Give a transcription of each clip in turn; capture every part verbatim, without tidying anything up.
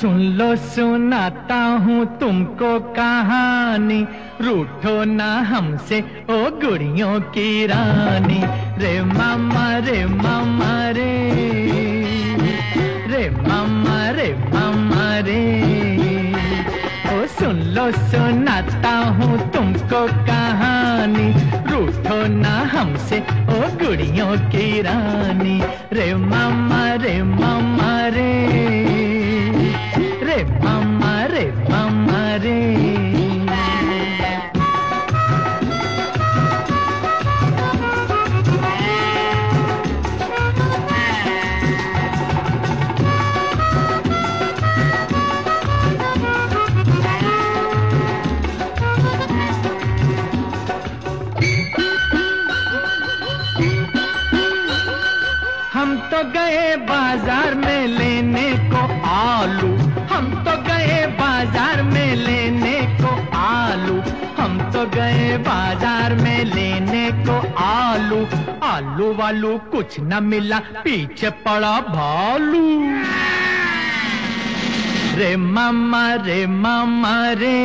सुन लो सुनाता हूँ तुमको कहानी, रूठो ना हमसे ओ गुड़ियों की रानी। रे मामा रे मामा रे, रे मामा रे मामा रे। ओ सुन लो सुनाता हूँ तुमको कहानी, रूठो ना हमसे ओ गुड़ियों की रानी। रे मामा रे मामा रे, रे मामा रे मामा रे। हम तो गए बाजार में लेने को आलू, हम तो गए बाजार में लेने को आलू, हम तो गए बाजार में लेने को आलू। आलू वालू कुछ न मिला, पीछे पड़ा भालू। रे मामा रे मामा रे,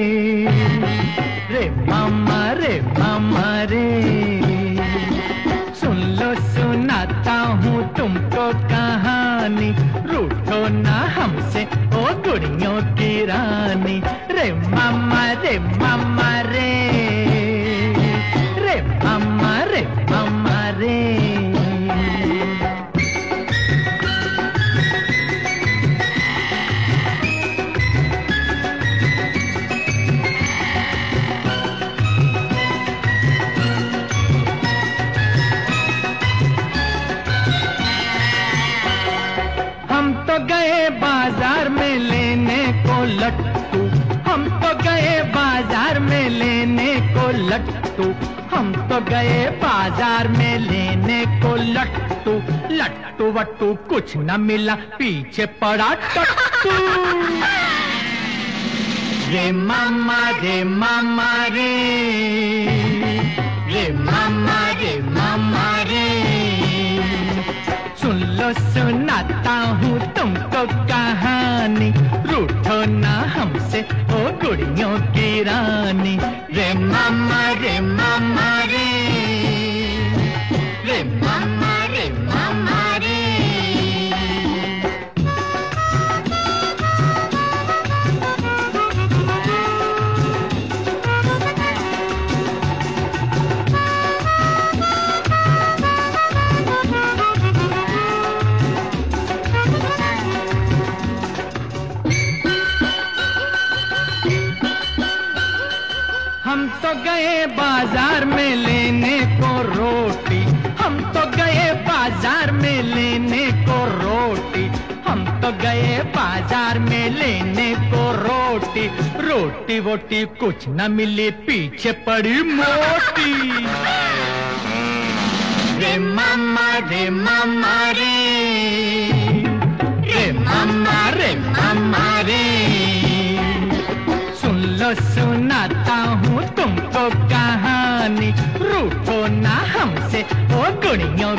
रे मामा रे मामा रे। सुन लो सुनाता हूँ तुमको कहानी, रूठो ना हमसे ओ गुड़ियों की रानी। रे मामा रे मामा रे, रे मामा रे मामा रे। हम तो गए बाजार में लेने को लट्टू, हम तो गए बाजार में लेने को लट्टू, हम तो गए बाजार में लेने को लट्टू। लट्टू वट्टू कुछ न मिला, पीछे पड़ा टट्टू। रे मामा रे मामा रे, रे मामा रे मामा रे। सुन लो सुनाता हूँ तुमको कहानी, रूठो ना हमसे ओ गुड़ियों की रानी। रे मामा रे मामा रे, रे मामा रे मामा रे। हम तो गए बाजार में लेने को रोटी, हम तो गए बाजार में लेने को रोटी, हम तो गए बाजार में लेने को रोटी। रोटी वोटी कुछ न मिली, पीछे पड़ी मोटी। रे मामा रे मामा रे, रे मामा रे मामा रे। सुन लो सुनाता हूँ तुमको कहानी, रूठो ना हमसे ओ गुड़ियों